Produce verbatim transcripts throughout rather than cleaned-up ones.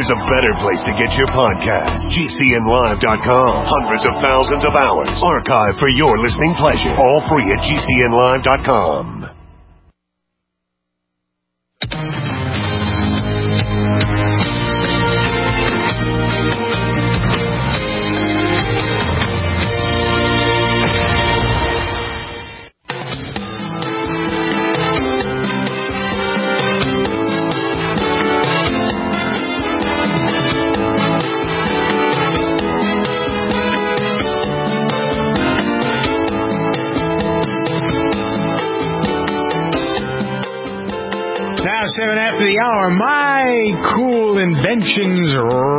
there's a better place to get your podcast. G C N live dot com. Hundreds of thousands of hours archived for your listening pleasure. All free at G C N live dot com. Seven after the hour, my cool inventions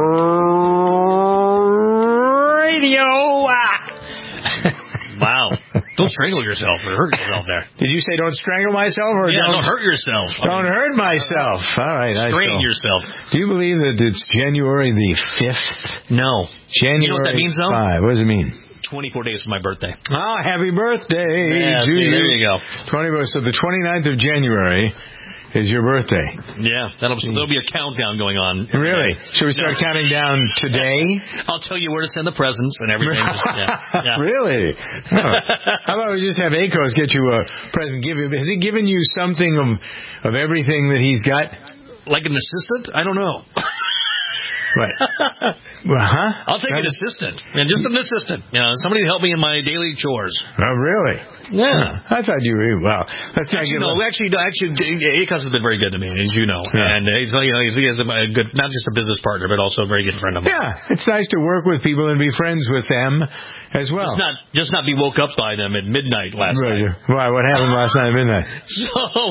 radio. Wow. Don't strangle yourself or hurt yourself there. Did you say don't strangle myself or yeah, don't, don't hurt yourself? Don't I mean, hurt myself. All right. Strain yourself. Do you believe that it's January the fifth? No. January you know what that means, though? five. What does it mean? twenty-four days for my birthday. Oh, happy birthday yeah, to see, you. There you go. twenty, so the twenty-ninth of January is your birthday. Yeah, that'll there'll be a countdown going on. Really? Should we start no. counting down today? I'll tell you where to send the presents and everything. Just, yeah, yeah. Really? Oh. How about we just have Akos get you a present? Give you, has he given you something of of everything that he's got? Like an assistant? I don't know. Right. Well, huh? I'll take an assistant. And just an assistant. You know, somebody to help me in my daily chores. Oh, really? Yeah. Huh. I thought you were, well, let's not actually, give no, a... actually, no, actually, Akos has been very good to me, as you know. Yeah. And he's, you know, he's, he is a good, not just a business partner, but also a very good friend of mine. Yeah. It's nice to work with people and be friends with them as well. Just not, just not be woke up by them at midnight last right. night. Why? What happened last night at midnight? So,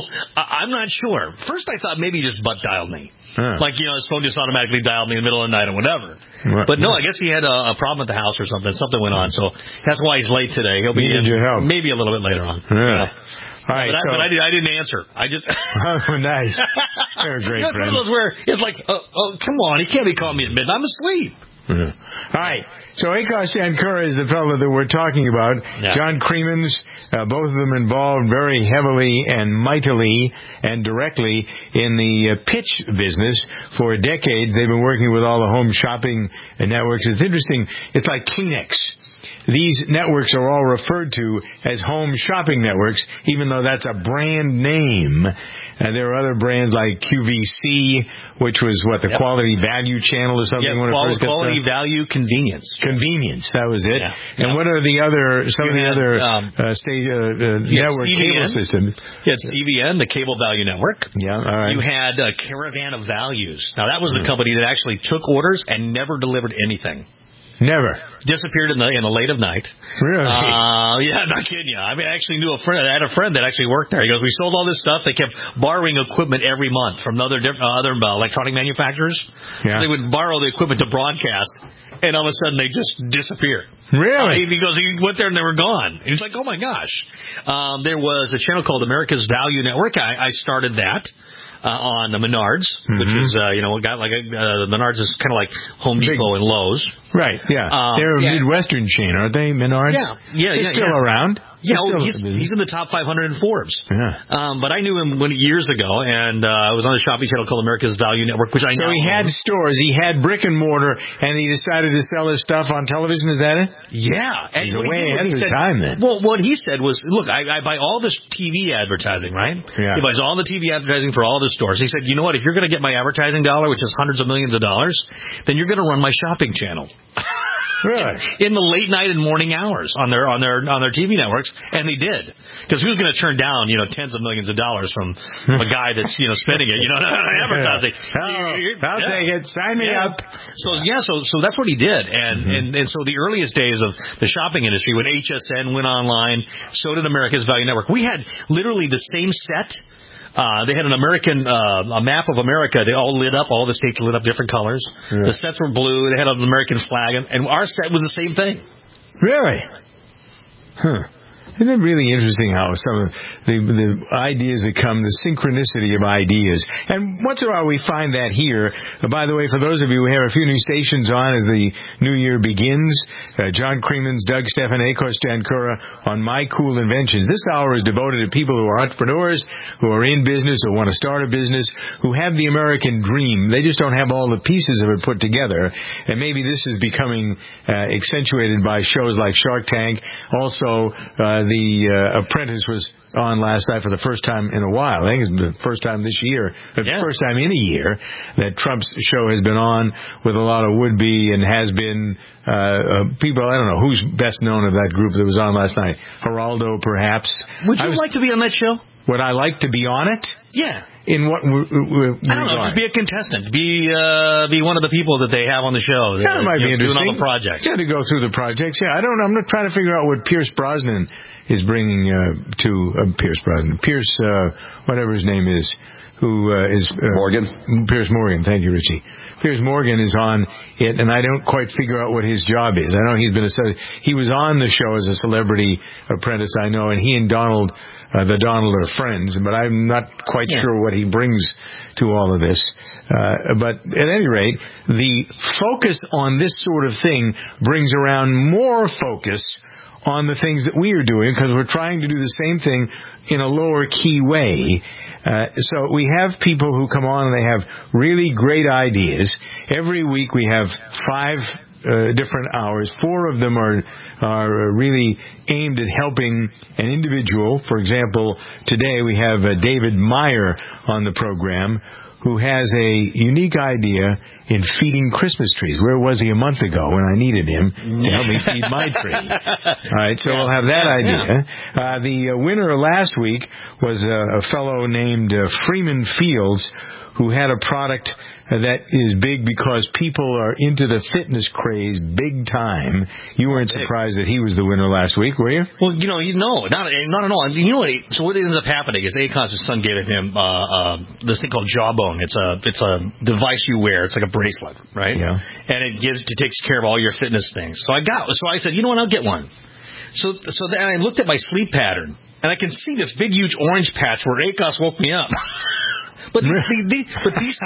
I'm not sure. First, I thought maybe he just butt dialed me. Huh. Like, you know, his phone just automatically dialed me in the middle of the night or whatever. Right. But no, I guess he had a, a problem at the house or something. Something went on. So that's why he's late today. He'll be in your help. Maybe a little bit later on. Yeah. yeah. All right, but, so, I, but I, did, I didn't answer. I just... oh, nice. You're a great you know, friend. It's one of those where it's like, oh, oh, come on, he can't be calling me at midnight. I'm asleep. Yeah. All right. So Akos Shankura is the fellow that we're talking about. Yeah. John Creemans, uh, both of them involved very heavily and mightily and directly in the uh, pitch business for decades. They've been working with all the home shopping networks. It's interesting. It's like Kleenex. These networks are all referred to as home shopping networks, even though that's a brand name. And there are other brands like Q V C, which was, what, the yep. Quality Value Channel or something? Yeah, when quality, it first quality Value Convenience. Convenience, that was it. Yeah. And yeah. what are the other, some you of the had, other um, uh, state, uh, uh, network C V N. cable systems? Yeah, it's C V N, the Cable Value Network. Yeah, all right. You had uh, Caravan of Values. Now, that was a company that actually took orders and never delivered anything. Never. Disappeared in the in the late of night. Really? Uh, yeah, not kidding you. I mean, I actually knew a friend. I had a friend that actually worked there. He goes, we sold all this stuff. They kept borrowing equipment every month from other uh, other uh, electronic manufacturers. Yeah. So they would borrow the equipment to broadcast, and all of a sudden they just disappeared. Really? Uh, because he went there and they were gone. He's like, oh my gosh. Um, there was a channel called America's Value Network. I, I started that. Uh, on the Menards, mm-hmm. which is, uh, you know, got like a, uh, Menards is kind of like Home Depot Big. and Lowe's. Right, yeah. Um, They're a yeah. Midwestern chain, aren't they, Menards? Yeah, yeah, They're yeah. still yeah. around. Yeah, oh, still he's, he's in the top five hundred in Forbes. Yeah. Um, but I knew him when, years ago, and uh, I was on a shopping channel called America's Value Network, which I so know. So he had stores, he had brick and mortar, and he decided to sell his stuff on television. Is that it? Yeah. And he's way ahead of his time then. Well, what he said was, look, I, I buy all this T V advertising, right? Yeah. He buys all the T V advertising for all the stores. He said, you know what, if you're going to get my advertising dollar, which is hundreds of millions of dollars, then you're going to run my shopping channel. Really? In, in the late night and morning hours on their on their on their T V networks, and they did. Because who's going to turn down, you know, tens of millions of dollars from, from a guy that's, you know, spending it, you know, advertising? Oh, I'll yeah. take it. Sign me yeah. up. So yeah, so so that's what he did, and, mm-hmm. and and so the earliest days of the shopping industry, when H S N went online, so did America's Value Network. We had literally the same set. Uh, they had an American, uh, a map of America. They all lit up. All the states lit up different colors. Yeah. The sets were blue. They had an American flag, and, and our set was the same thing. Really? Huh. Isn't it really interesting how some of the, the ideas that come, the synchronicity of ideas. And once in a while we find that here. Uh, by the way, for those of you who have a few new stations on as the new year begins, uh, John Creemans, Doug Stephan, Akos Jankura on My Cool Inventions. This hour is devoted to people who are entrepreneurs, who are in business, who want to start a business, who have the American dream. They just don't have all the pieces of it put together. And maybe this is becoming uh, accentuated by shows like Shark Tank. Also, uh, the uh, Apprentice was on last night for the first time in a while. I think it's the first time this year, the yeah. first time in a year that Trump's show has been on with a lot of would-be and has been uh, uh, people. I don't know who's best known of that group that was on last night. Geraldo, perhaps. Would you was, like to be on that show? Would I like to be on it? Yeah. In what? W- w- I don't know. Be a contestant. Be uh, be one of the people that they have on the show. That might be know, interesting. Doing all the projects. Yeah, to go through the projects. Yeah, I don't know. I'm not trying to figure out what Pierce Brosnan is bringing uh, to uh, Pierce Brosnan. Pierce, uh, whatever his name is, who uh, is uh, Morgan. Pierce Morgan. Thank you, Richie. Pierce Morgan is on it, and I don't quite figure out what his job is. I know he's been a he was on the show as a celebrity apprentice. I know, and he and Donald. Uh, the Donald are friends, but I'm not quite yeah. sure what he brings to all of this. Uh, but at any rate, the focus on this sort of thing brings around more focus on the things that we are doing because we're trying to do the same thing in a lower key way. Uh, so we have people who come on and they have really great ideas. Every week we have five Uh, different hours. Four of them are are really aimed at helping an individual. For example, today we have uh, David Meyer on the program, who has a unique idea in feeding Christmas trees. Where was he a month ago when I needed him to help me feed my tree? All right, so yeah. we'll have that idea. Yeah. Uh, the uh, winner last week was uh, a fellow named uh, Freeman Fields, who had a product that is big because people are into the fitness craze big time. You weren't surprised that he was the winner last week, were you? Well, you know, you know, not, not at all. You know what? So what ends up happening is Akos' son gave him uh, uh, this thing called Jawbone. It's a it's a device you wear. It's like a bracelet, right? Yeah. And it gives it takes care of all your fitness things. So I got so I said, you know what? I'll get one. So so then I looked at my sleep pattern and I can see this big huge orange patch where Akos woke me up. But these, these, but these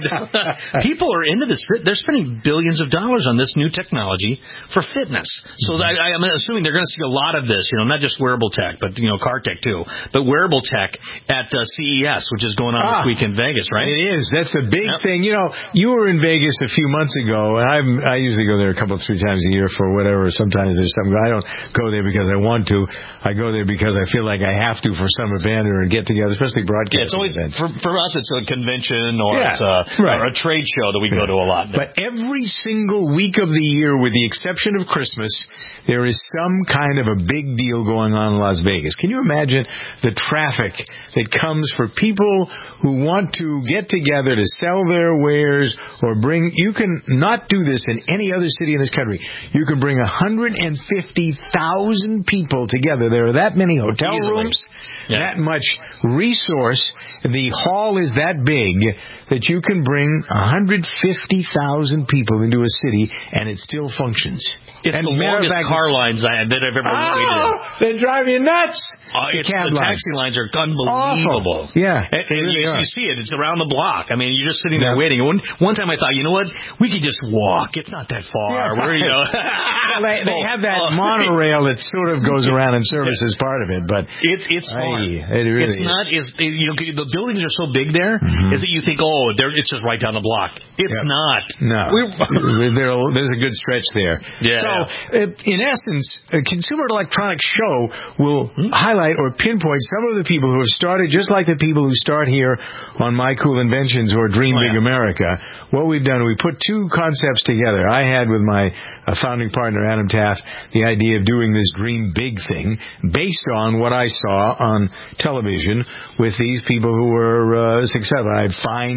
people are into this. They're spending billions of dollars on this new technology for fitness. So I, I'm assuming they're going to see a lot of this. You know, not just wearable tech, but you know, car tech too. But wearable tech at uh, C E S, which is going on ah, this week in Vegas, right? It is. That's the big yep. thing. You know, you were in Vegas a few months ago, and I'm, I usually go there a couple, three times a year for whatever. Sometimes there's something. I don't go there because I want to. I go there because I feel like I have to for some event or a get together, especially broadcasting yeah, it's always, events. For, for us, it's a convention or yeah, it's a, right. or a trade show that we yeah. go to a lot. But every single week of the year, with the exception of Christmas, there is some kind of a big deal going on in Las Vegas. Can you imagine the traffic that comes for people who want to get together to sell their wares or bring... You can not do this in any other city in this country. You can bring one hundred fifty thousand people together. There are that many hotel Easily. rooms, yeah. that much resource. The hall is that big that you can bring one hundred fifty thousand people into a city and it still functions. It's and the longest fact, car lines I, that I've ever oh, waited in. They drive you nuts. Uh, the it's, cab the lines. taxi lines are unbelievable. Awful. Yeah. And, and really you, you see it. It's around the block. I mean, you're just sitting there yeah. waiting. One, one time I thought, you know what? We could just walk. It's not that far. Yeah, Where, you know. well, they, they have that oh, monorail that sort of goes around and services yeah. part of it, but it's it's far. It really it's is. not. Is you know the buildings are so big there mm-hmm. is that you think, oh, it's just right down the block. It's yep. not. No. there, there's a good stretch there. Yeah. So, uh, in essence, a Consumer Electronics Show will mm-hmm. highlight or pinpoint some of the people who have started, just like the people who start here on My Cool Inventions or Dream oh, Big yeah. America. What we've done, we put two concepts together. I had with my uh, founding partner, Adam Taft, the idea of doing this Dream Big thing based on what I saw on television with these people who were uh, successful. I'd find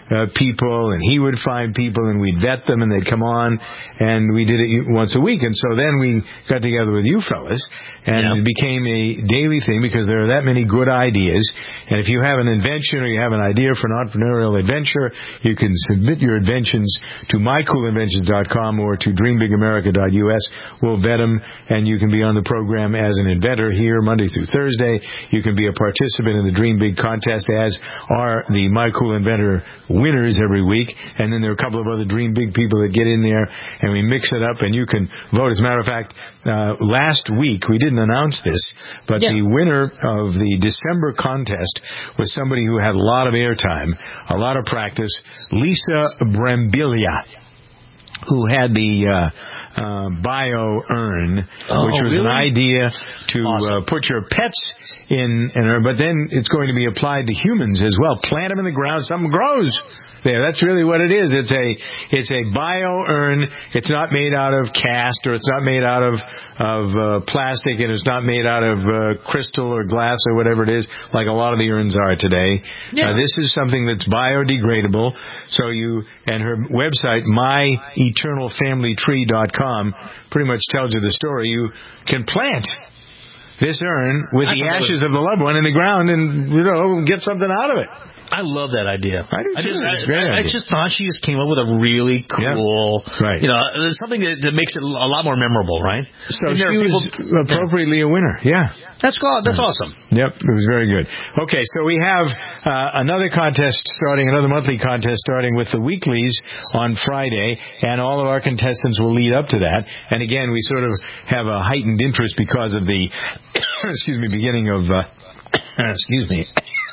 uh, people, and he would find people, and we'd vet them, and they'd come on, and we did it once a week. And so then we got together with you fellas, and yeah. it became a daily thing because there are that many good ideas. And if you have an invention or you have an idea for an entrepreneurial adventure, you can submit your inventions to my cool inventions dot com or to dream big america dot u s. We'll vet them, and you can be on the program as an inventor here Monday through Thursday. You can be a participant in the Dream Big contest, as are the My Cool Inventor winners every week. And then there are a couple of other Dream Big people that get in there, and we mix it up, and you can vote. As a matter of fact, uh, last week, we didn't announce this, but yeah. the winner of the December contest was somebody who had a lot of airtime, a lot of practice, Lisa Brambilia, who had the uh, uh, bio urn, oh, which was really? an idea to awesome. uh, put your pets in, in her, but then it's going to be applied to humans as well. Plant them in the ground, something grows. There, that's really what it is. It's a it's a bio urn. It's not made out of cast, or it's not made out of of uh, plastic, and it's not made out of uh, crystal or glass or whatever it is, like a lot of the urns are today. Yeah. Uh, this is something that's biodegradable. So you and her website, my eternal family tree dot com, pretty much tells you the story. You can plant this urn with the ashes of the loved one in the ground, and you know, get something out of it. I love that idea. I do too. I just, I, I, I just thought she just came up with a really cool, yeah. right. you know, there's something that, that makes it a lot more memorable, right? So she was people, appropriately yeah. a winner. Yeah. That's cool. That's yeah. awesome. Yep, it was very good. Okay, so we have uh, another contest starting, another monthly contest starting with the weeklies on Friday, and all of our contestants will lead up to that. And again, we sort of have a heightened interest because of the, excuse me, beginning of, uh, excuse me.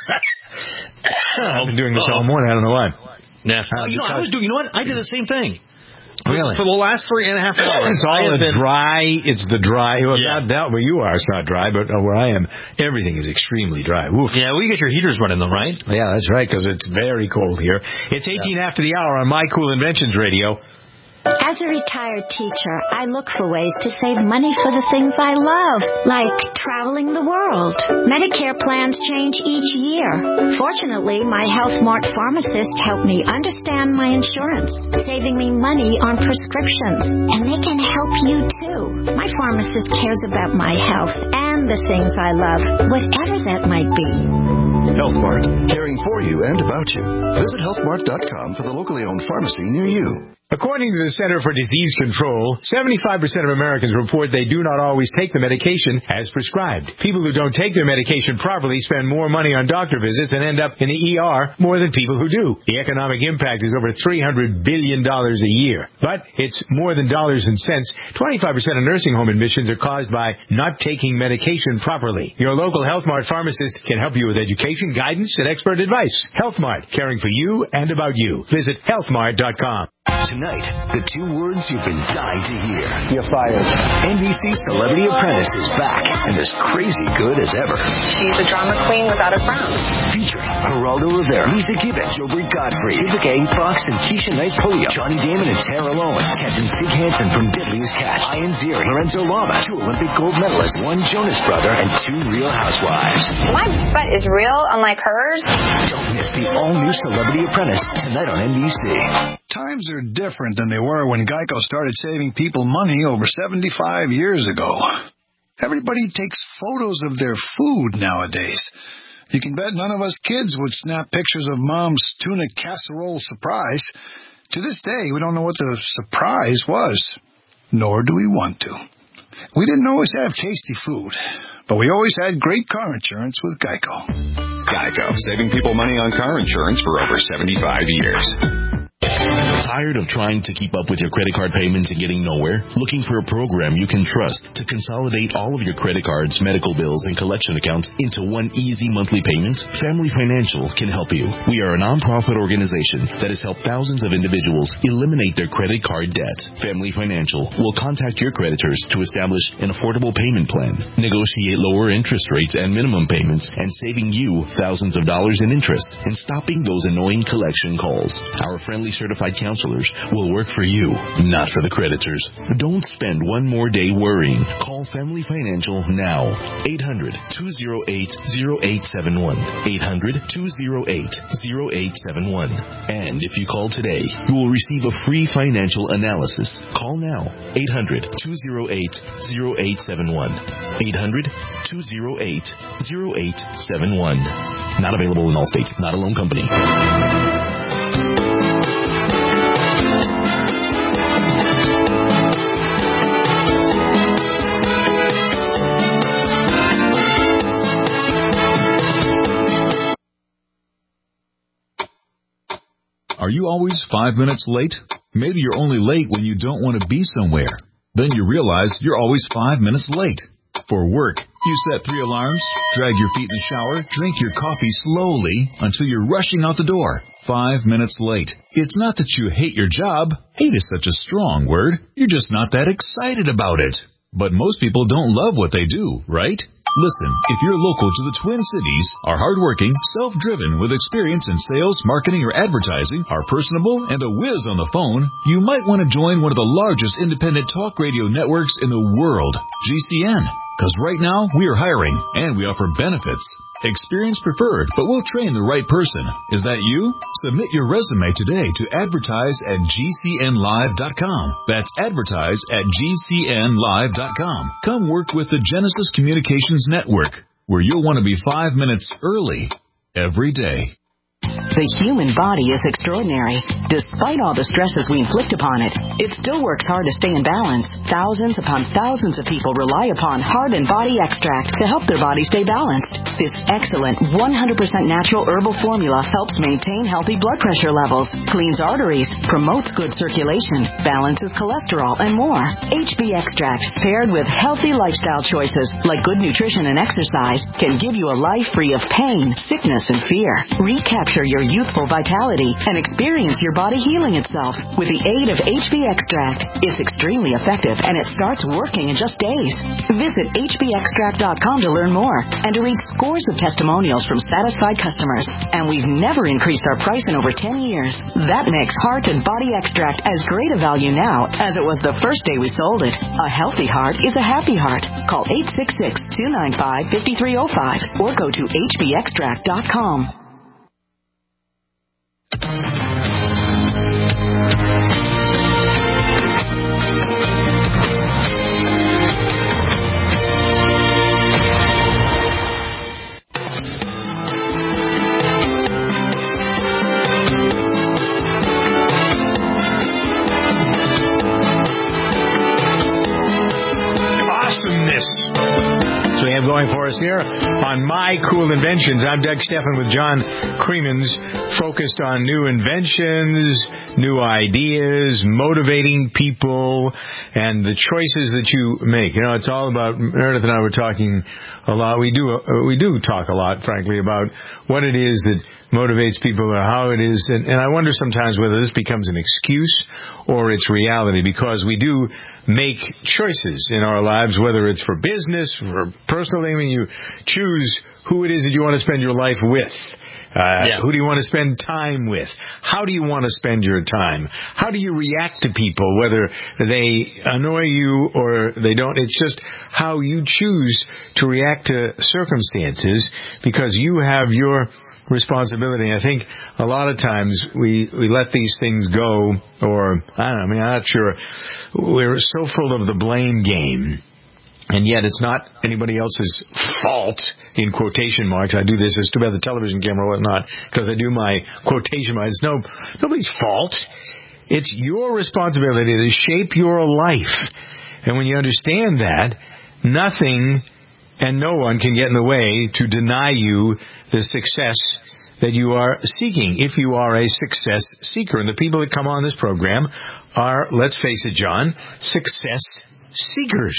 I've been doing this all morning. I don't know why. Yeah. Uh, you know, I was doing. You know what? I did the same thing. Really? For the last three and a half hours. It's all the been... dry. It's the dry. Well, yeah. not that where you are, it's not dry, but where I am, everything is extremely dry. Oof. Yeah, well, you get your heaters running though, right? Yeah, that's right, because it's very cold here. It's eighteen yeah. after the hour on My Cool Inventions Radio. As a retired teacher, I look for ways to save money for the things I love, like traveling the world. Medicare plans change each year. Fortunately, my HealthMart pharmacist helped me understand my insurance, saving me money on prescriptions. And they can help you, too. My pharmacist cares about my health and the things I love, whatever that might be. HealthMart, caring for you and about you. Visit health mart dot com for the locally owned pharmacy near you. According to the Center for Disease Control, seventy-five percent of Americans report they do not always take the medication as prescribed. People who don't take their medication properly spend more money on doctor visits and end up in the E R more than people who do. The economic impact is over three hundred billion dollars a year. But it's more than dollars and cents. twenty-five percent of nursing home admissions are caused by not taking medication properly. Your local HealthMart pharmacist can help you with education, guidance, and expert advice. HealthMart, caring for you and about you. Visit health mart dot com. Tonight, the two words you've been dying to hear. You're fired. N B C Celebrity Apprentice is back and as crazy good as ever. She's a drama queen without a frown. Featuring Geraldo Rivera, Lisa Gibbons, Gilbert Gottfried, Vivica A. Fox, and Keisha Knight Puleo, Johnny Damon and Tara Lowen, Captain Sig Hansen from Deadliest Catch, Ian Ziering, Lorenzo Lama, two Olympic gold medalists, one Jonas brother, and two Real Housewives. My butt is real, unlike hers. Don't miss the all-new Celebrity Apprentice tonight on N B C. Times are different than they were when Geico started saving people money over seventy-five years ago. Everybody takes photos of their food nowadays. You can bet none of us kids would snap pictures of Mom's tuna casserole surprise. To this day, we don't know what the surprise was, nor do we want to. We didn't always have tasty food, but we always had great car insurance with Geico. Geico, saving people money on car insurance for over seventy-five years. Tired of trying to keep up with your credit card payments and getting nowhere? Looking for a program you can trust to consolidate all of your credit cards, medical bills, and collection accounts into one easy monthly payment? Family Financial can help you. We are a nonprofit organization that has helped thousands of individuals eliminate their credit card debt. Family Financial will contact your creditors to establish an affordable payment plan, negotiate lower interest rates and minimum payments, and saving you thousands of dollars in interest and stopping those annoying collection calls. Our friendly certified certified counselors will work for you, not for the creditors. Don't spend one more day worrying. Call Family Financial now. eight hundred, two oh eight, oh eight seven one. eight hundred, two oh eight, oh eight seven one. And if you call today, you will receive a free financial analysis. Call now. eight hundred, two oh eight, oh eight seven one. eight hundred, two oh eight, oh eight seven one. Not available in all states. Not a loan company. Are you always five minutes late? Maybe you're only late when you don't want to be somewhere. Then you realize you're always five minutes late. For work, you set three alarms, drag your feet in the shower, drink your coffee slowly until you're rushing out the door. Five minutes late. It's not that you hate your job. Hate is such a strong word. You're just not that excited about it. But most people don't love what they do, right? Listen, if you're local to the Twin Cities, are hardworking, self-driven, with experience in sales, marketing, or advertising, are personable, and a whiz on the phone, you might want to join one of the largest independent talk radio networks in the world, G C N. Because right now, we are hiring, and we offer benefits. Experience preferred, but we'll train the right person. Is that you? Submit your resume today to advertise at G C N live dot com. That's advertise at G C N live dot com. Come work with the Genesis Communications Network, where you'll want to be five minutes early every day. The human body is extraordinary. Despite all the stresses we inflict upon it, it still works hard to stay in balance. Thousands upon thousands of people rely upon Heart and Body Extract to help their body stay balanced. This excellent one hundred percent natural herbal formula helps maintain healthy blood pressure levels, cleans arteries, promotes good circulation, balances cholesterol, and more. H B Extract, paired with healthy lifestyle choices like good nutrition and exercise, can give you a life free of pain, sickness, and fear. Recapture your youthful vitality and experience your body healing itself with the aid of H B Extract. It's extremely effective and it starts working in just days. Visit H B extract dot com to learn more and to read scores of testimonials from satisfied customers. And we've never increased our price in over ten years. That makes Heart and Body Extract as great a value now as it was the first day we sold it. A healthy heart is a happy heart. Call eight six six, two nine five, five three zero five or go to H B extract dot com. Going for us here on My Cool Inventions. I'm Doug Stephan with John Creemans, focused on new inventions, new ideas, motivating people, and the choices that you make. You know, it's all about, Meredith and I were talking a lot. We do, uh, we do talk a lot, frankly, about what it is that motivates people or how it is. And, and I wonder sometimes whether this becomes an excuse or it's reality, because we do make choices in our lives, whether it's for business, for personal. I mean, you choose who it is that you want to spend your life with. Uh, yeah. Who do you want to spend time with? How do you want to spend your time? How do you react to people, whether they annoy you or they don't? It's just how you choose to react to circumstances, because you have your responsibility. I think a lot of times we, we let these things go, or, I don't know, I mean, I'm not sure. We're so full of the blame game. And yet it's not anybody else's fault, in quotation marks. I do this, it's too bad the television camera or whatnot, because I do my quotation marks. It's no, nobody's fault. It's your responsibility to shape your life. And when you understand that, nothing and no one can get in the way to deny you the success that you are seeking, if you are a success seeker. And the people that come on this program are, let's face it, John, success seekers.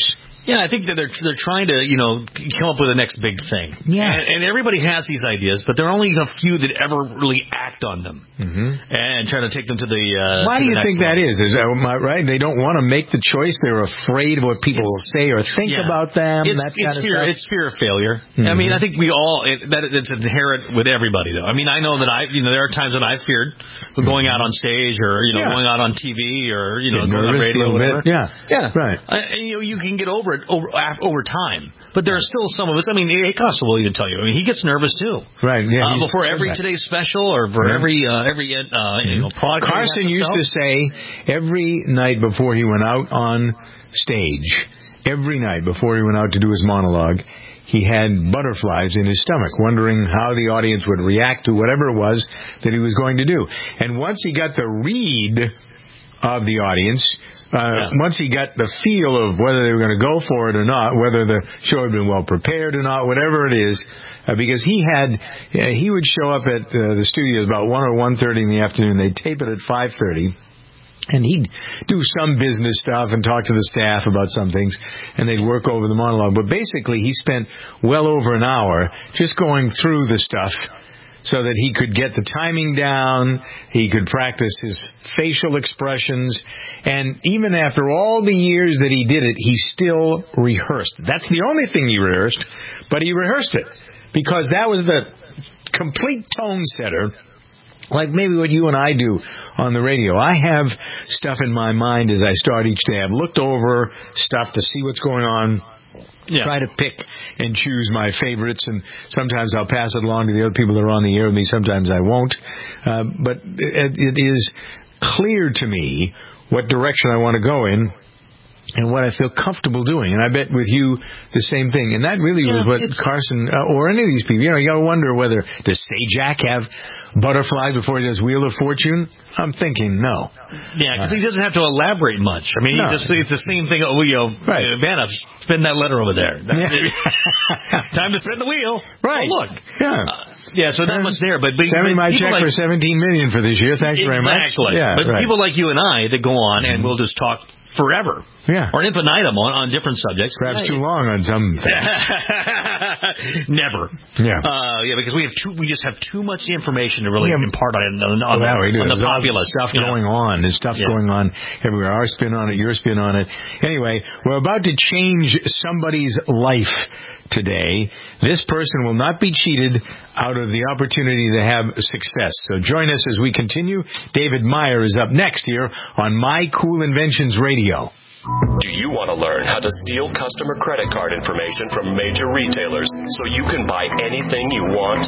Yeah, I think that they're they're trying to, you know, come up with the next big thing. Yeah. And, and everybody has these ideas, but there are only a few that ever really act on them mm-hmm. and try to take them to the. Uh, Why to do you the think level. that is? Is that right? They don't want to make the choice. They're afraid of what people it's, will say or think yeah. about them. It's, that it's kind of fear. stuff. It's fear of failure. Mm-hmm. I mean, I think we all it, that it's inherent with everybody, though. I mean, I know that I, you know, there are times when I've feared going out on stage or you know yeah. going out on T V or you know Getting going on radio or whatever. Bit. Yeah, yeah, right. I, you know, you can get over it over over time. But there are still some of us. I mean, Acosta will even tell you. I mean, he gets nervous too. Right. Yeah. Uh, before every that. Today's Special or for yeah. every uh, every uh, mm-hmm. you know product. Carson used to say every night before he went out on stage, every night before he went out to do his monologue, he had butterflies in his stomach, wondering how the audience would react to whatever it was that he was going to do. And once he got the read of the audience. Uh, yeah. Once he got the feel of whether they were going to go for it or not, whether the show had been well prepared or not, whatever it is, uh, because he had, uh, he would show up at uh, the studios about one or one thirty in the afternoon. They'd tape it at five thirty. And he'd do some business stuff and talk to the staff about some things, and they'd work over the monologue. But basically, he spent well over an hour just going through the stuff so that he could get the timing down, he could practice his facial expressions, and even after all the years that he did it, he still rehearsed. That's the only thing he rehearsed, but he rehearsed it, because that was the complete tone setter, like maybe what you and I do on the radio. I have stuff in my mind as I start each day. I've looked over stuff to see what's going on. Yeah. Try to pick and choose my favorites, and sometimes I'll pass it along to the other people that are on the air with me. Sometimes I won't. Uh, but it, it is clear to me what direction I want to go in and what I feel comfortable doing. And I bet with you the same thing. And that really yeah, was what Carson uh, or any of these people, you know, you got to wonder whether, does Sajak have butterfly before he does Wheel of Fortune? I'm thinking no. Yeah, because uh, he doesn't have to elaborate much. I mean, no. just, it's the same thing. Oh, you know, right. Vanna, spin that letter over there. Yeah. Time to spin the wheel. Right. Oh, look. Yeah. Uh, yeah, so not much there. But, but send me my check like, for seventeen million dollars for this year. Thanks exactly. very much. Exactly. Yeah, but right. people like you and I that go on and we'll just talk forever. Yeah. Or infinitum on, on different subjects. Perhaps right. too long on some things. Never. Yeah. Uh, yeah, because we have too, we just have too much information to really yeah. impart on, on, on, well, the, on the populace. Stuff going know. on. There's stuff yeah. going on everywhere. Our spin on it, your spin on it. Anyway, we're about to change somebody's life today. This person will not be cheated out of the opportunity to have success. So join us as we continue. David Meyer is up next here on My Cool Inventions Radio. Do you want to learn how to steal customer credit card information from major retailers so you can buy anything you want?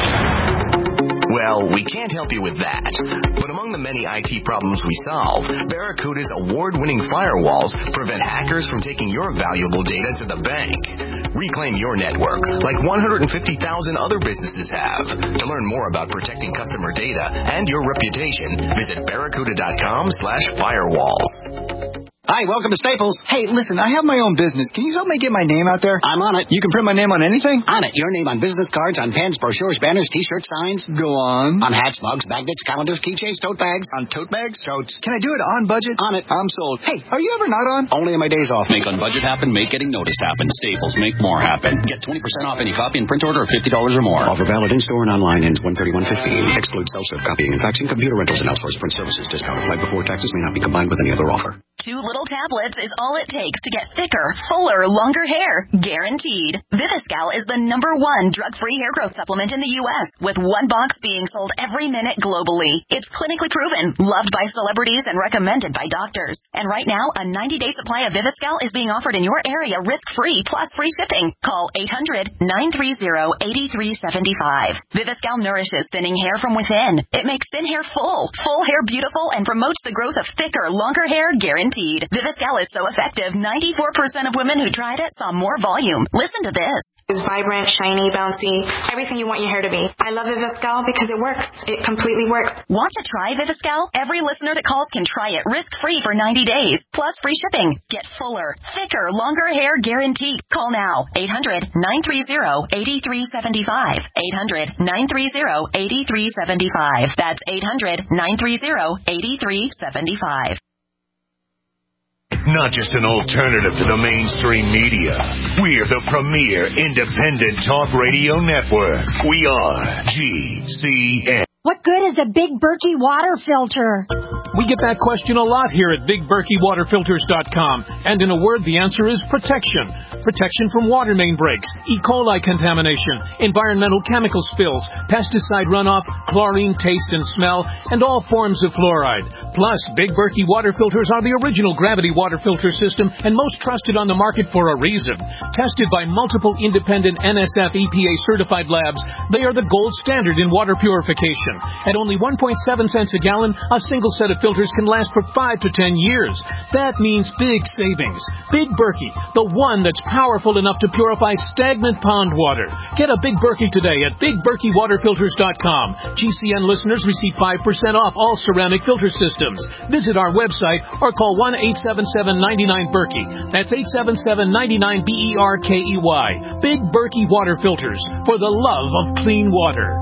Well, we can't help you with that. But among the many I T problems we solve, Barracuda's award-winning firewalls prevent hackers from taking your valuable data to the bank. Reclaim your network like one hundred fifty thousand other businesses have. To learn more about protecting customer data and your reputation, visit barracuda.com slash firewalls. Hi, welcome to Staples. Hey, listen, I have my own business. Can you help me get my name out there? I'm on it. You can print my name on anything? On it. Your name on business cards, on pens, brochures, banners, T-shirts, signs. Go on. On hats, mugs, magnets, calendars, keychains, tote bags. On tote bags? Totes. Can I do it on budget? On it. I'm sold. Hey, are you ever not on? Only on my days off. Make on budget happen. Make getting noticed happen. Staples. Make more happen. Get twenty percent off any copy and print order of fifty dollars or more. Offer valid in-store and online. Ends one thirty-one fifteen. Excludes self-serve copying and faxing, computer rentals, and outsourced print services. Discount applied before taxes. May not be combined with any other offer. Two little tablets is all it takes to get thicker, fuller, longer hair. Guaranteed. Viviscal is the number one drug-free hair growth supplement in the U S, with one box being sold every minute globally. It's clinically proven, loved by celebrities, and recommended by doctors. And right now, a ninety-day supply of Viviscal is being offered in your area risk-free plus free shipping. Call eight hundred, nine three zero, eight three seven five. Viviscal nourishes thinning hair from within. It makes thin hair full, full hair beautiful, and promotes the growth of thicker, longer hair guaranteed. Viviscal is so effective, ninety-four percent of women who tried it saw more volume. Listen to this. It's vibrant, shiny, bouncy, everything you want your hair to be. I love Viviscal because it works. It completely works. Want to try Viviscal? Every listener that calls can try it risk-free for ninety days, plus free shipping. Get fuller, thicker, longer hair guaranteed. Call now. eight hundred, nine three zero, eight three seven five. eight hundred, nine three zero, eight three seven five. That's eight hundred, nine three zero, eight three seven five. not just an alternative to the mainstream media. We're the premier independent talk radio network. We are G C N. What good is a Big Berkey water filter? We get that question a lot here at big berkey water filters dot com. And in a word, the answer is protection. Protection from water main breaks, E. coli contamination, environmental chemical spills, pesticide runoff, chlorine taste and smell, and all forms of fluoride. Plus, Big Berkey water filters are the original gravity water filter system and most trusted on the market for a reason. Tested by multiple independent N S F E P A certified labs, they are the gold standard in water purification. At only one point seven cents a gallon, a single set of filters can last for five to ten years. That means big savings. Big Berkey, the one that's powerful enough to purify stagnant pond water. Get a Big Berkey today at big berkey water filters dot com. G C N listeners receive five percent off all ceramic filter systems. Visit our website or call one eight seven seven, nine nine, Berkey. That's eight seven seven, nine nine, B E R K E Y. Big Berkey water filters for the love of clean water.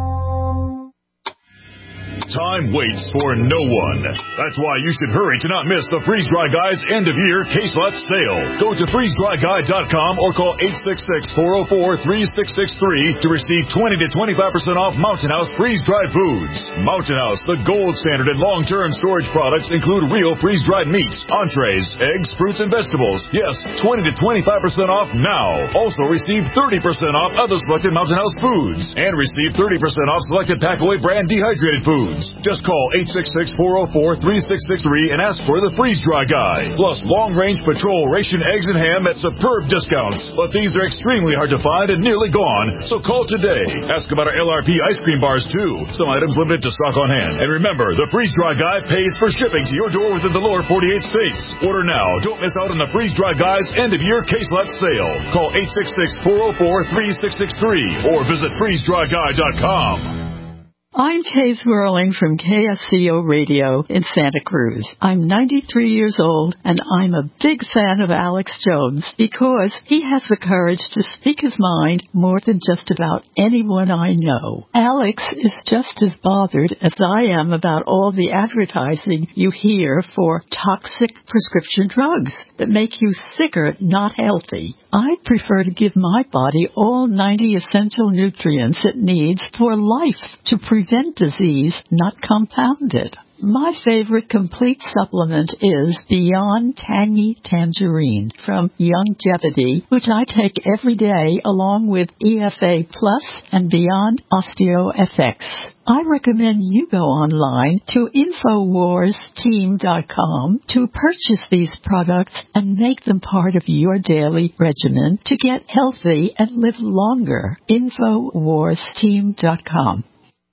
Time waits for no one. That's why you should hurry to not miss the Freeze Dry Guy's end-of-year case lot sale. Go to freeze dry guy dot com or call eight six six, four oh four, three six six three to receive twenty to twenty-five percent off Mountain House freeze-dried foods. Mountain House, the gold standard in long-term storage products, include real freeze-dried meats, entrees, eggs, fruits, and vegetables. Yes, twenty to twenty-five percent off now. Also receive thirty percent off other selected Mountain House foods. And receive thirty percent off selected Packaway brand dehydrated foods. Just call eight six six, four oh four, three six six three and ask for the Freeze Dry Guy. Plus long-range patrol ration eggs and ham at superb discounts. But these are extremely hard to find and nearly gone, so call today. Ask about our L R P ice cream bars, too. Some items limited to stock on hand. And remember, the Freeze Dry Guy pays for shipping to your door within the lower forty-eight states. Order now. Don't miss out on the Freeze Dry Guy's end-of-year case lot sale. Call eight six six, four oh four, three six six three or visit freeze dry guy dot com. I'm Kay Swirling from K S C O Radio in Santa Cruz. I'm ninety-three years old, and I'm a big fan of Alex Jones because he has the courage to speak his mind more than just about anyone I know. Alex is just as bothered as I am about all the advertising you hear for toxic prescription drugs that make you sicker, not healthy. I prefer to give my body all ninety essential nutrients it needs for life to prevent disease, not compound it. My favorite complete supplement is Beyond Tangy Tangerine from Youngevity, which I take every day along with E F A Plus and Beyond OsteoFX. I recommend you go online to infowars team dot com to purchase these products and make them part of your daily regimen to get healthy and live longer. infowars team dot com.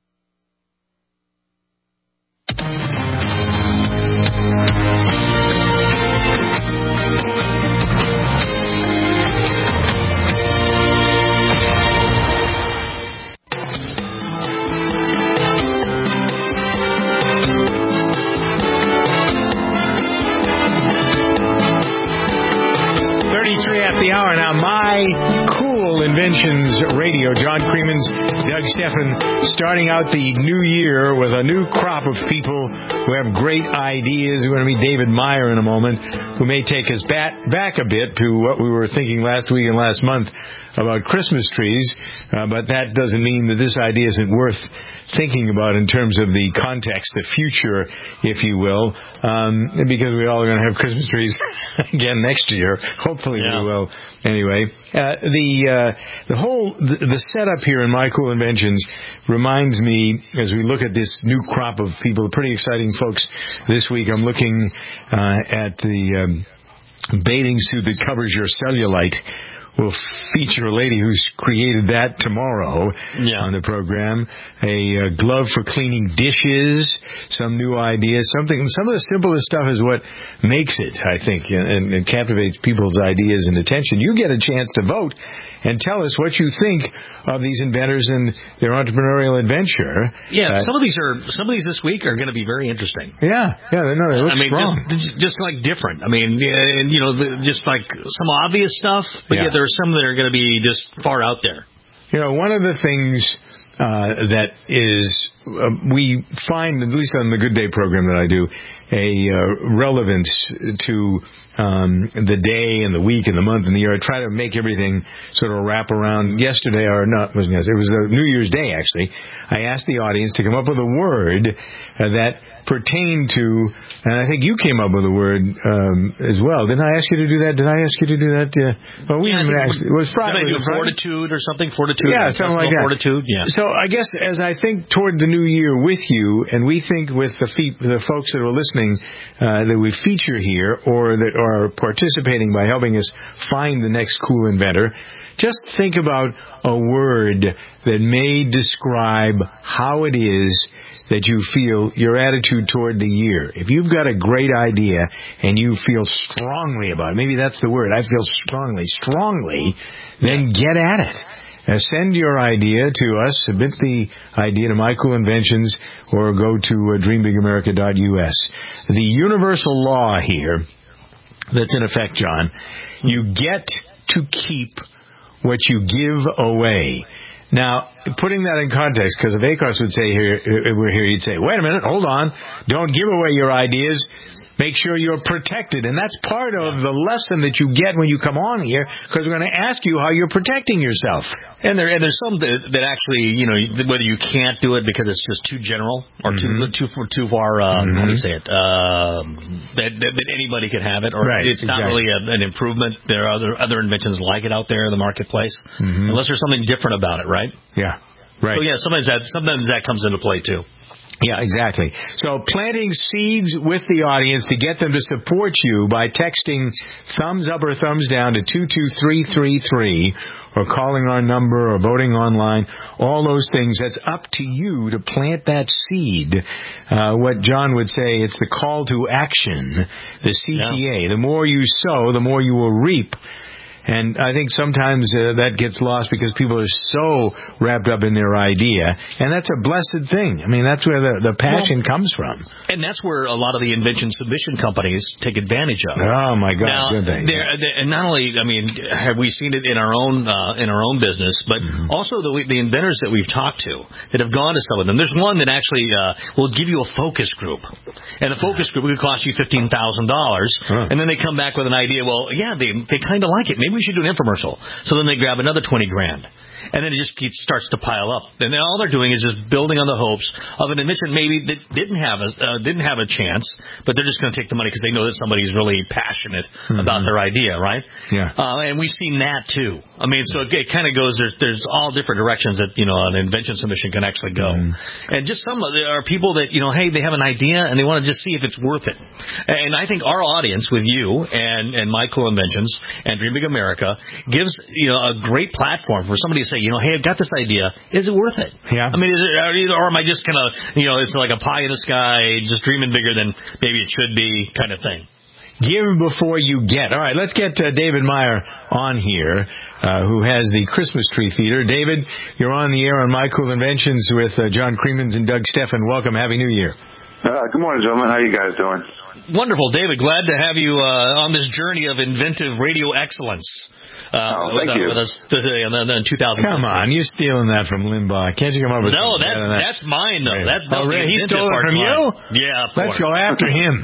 thirty-three at the hour. Now, my cool inventions radio, John Creemans, Doug Steffen, starting out the new year with a new crop of people who have great ideas. We're going to meet David Meyer in a moment, who may take us back, back a bit to what we were thinking last week and last month about Christmas trees, uh, but that doesn't mean that this idea isn't worth thinking about in terms of the context, the future, if you will, um, because we all are going to have Christmas trees again next year. Hopefully yeah. we will. Anyway, uh, the uh, the whole the, the setup here in My Cool Inventions reminds me, as we look at this new crop of people, pretty exciting folks this week. I'm looking uh, at the um, bathing suit that covers your cellulite. We'll feature a lady who's created that tomorrow yeah. on the program. A uh, glove for cleaning dishes, some new ideas, something. Some of the simplest stuff is what makes it, I think, and, and captivates people's ideas and attention. You get a chance to vote and tell us what you think of these inventors and their entrepreneurial adventure. Yeah, uh, some of these are some of these this week are going to be very interesting. Yeah, yeah, no, they look I mean, strong. Just, just like different. I mean, and you know, the, just like some obvious stuff, but yeah. yet there are some that are going to be just far out there. You know, one of the things uh, that is uh, we find, at least on the Good Day program that I do, a uh, relevance to um, the day and the week and the month and the year. I try to make everything sort of wrap around. Yesterday, or not, wasn't yesterday, it was the New Year's Day, actually. I asked the audience to come up with a word uh, that pertained to, and I think you came up with a word um, as well. Didn't I ask you to do that? Did I ask you to do that? Uh, well, we yeah, didn't actually. It was Friday. Did I do was it Friday? fortitude or something? Fortitude. Yeah, something like that. Fortitude. Yeah. So I guess as I think toward the new year with you, and we think with the fe- the folks that are listening uh, that we feature here, or that are participating by helping us find the next cool inventor, just think about a word that may describe how it is that you feel your attitude toward the year. If you've got a great idea and you feel strongly about it, maybe that's the word, I feel strongly, strongly, then get at it. Uh, send your idea to us, submit the idea to My Cool Inventions, or go to uh, dream big america dot U S. The universal law here that's in effect, John, you get to keep what you give away. Now, putting that in context, because if ACOS would say here, if we're here, he'd say, wait a minute, hold on, don't give away your ideas. Make sure you're protected. And that's part of the lesson that you get when you come on here, because we're going to ask you how you're protecting yourself. And there, and there's some that, that actually, you know, whether you can't do it because it's just too general or mm-hmm. too too too far, uh, mm-hmm. how do you say it, uh, that, that, that anybody could have it, or right, it's exactly. not really a, an improvement. There are other other inventions like it out there in the marketplace, mm-hmm. unless there's something different about it, right? Yeah, right. So yeah, sometimes that sometimes that comes into play too. Yeah, exactly. So planting seeds with the audience to get them to support you by texting thumbs up or thumbs down to two two three three three, or calling our number, or voting online, all those things. That's up to you to plant that seed. Uh, what John would say, it's the call to action, the C T A. Yeah. The more you sow, the more you will reap. And I think sometimes uh, that gets lost because people are so wrapped up in their idea. And that's a blessed thing. I mean, that's where the, the passion well, comes from. And that's where a lot of the invention submission companies take advantage of. Oh, my God. Now, good thing. They're, they're, and not only, I mean, have we seen it in our own uh, in our own business, but mm-hmm. also the, the inventors that we've talked to that have gone to some of them. There's one that actually uh, will give you a focus group. And the focus group could cost you fifteen thousand dollars. Huh. And then they come back with an idea, well, yeah, they, they kind of like it. Maybe we should do an infomercial. So then they grab another twenty grand. And then it just keeps, starts to pile up. And then all they're doing is just building on the hopes of an invention maybe that didn't have a, uh, didn't have a chance, but they're just going to take the money because they know that somebody's really passionate mm-hmm. about their idea, right? Yeah. Uh, and we've seen that, too. I mean, so it, it kind of goes, there's, there's all different directions that, you know, an invention submission can actually go. Mm-hmm. And just some, there are people that, you know, hey, they have an idea and they want to just see if it's worth it. And I think our audience with you and, and My Cool Inventions and Dream Big America gives, you know, a great platform for somebody to say, you know, hey, I've got this idea. Is it worth it? Yeah. I mean, is it, or am I just kind of, you know, it's like a pie in the sky, just dreaming bigger than maybe it should be kind of thing? Give before you get. All right, let's get uh, David Meyer on here, uh, who has the Christmas tree feeder. David, you're on the air on My Cool Inventions with uh, John Creemans and Doug Steffen. Welcome. Happy New Year. Uh, good morning, gentlemen. How are you guys doing? Wonderful, David. Glad to have you uh, on this journey of inventive radio excellence. Uh, oh, thank with, you. With us today, and then in two thousand. Come on, you're stealing that from Limbaugh. Can't you come up with no? Something That's that? that's mine though. That's oh, really? He stole it from you? Yeah, of Let's course. go after him.